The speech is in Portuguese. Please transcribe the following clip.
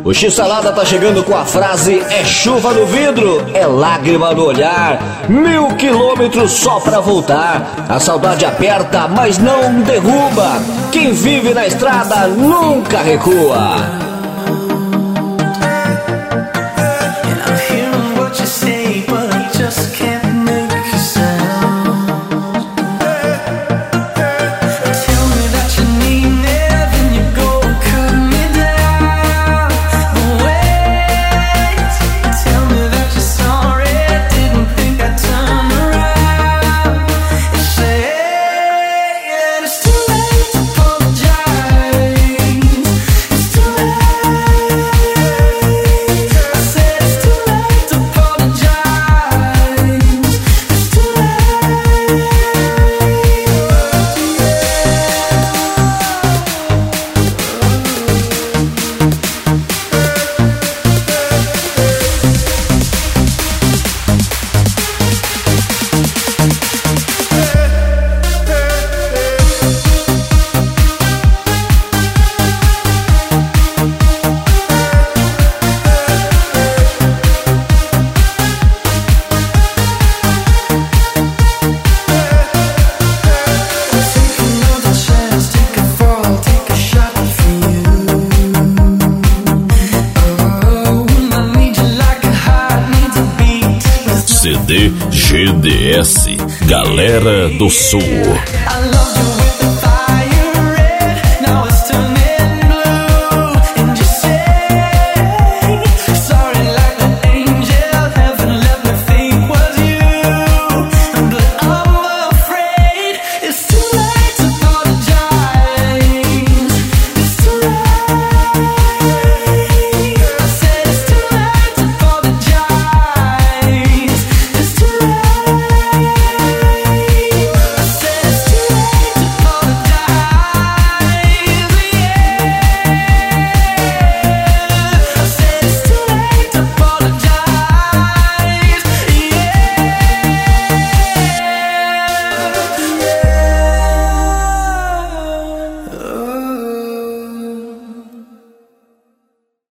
O X-Salada tá chegando com a frase: é chuva no vidro, é lágrima no olhar, 1000 quilômetros só pra voltar. A saudade aperta, mas não derruba. Quem vive na estrada nunca recua. CD GDS, Galera do Sul.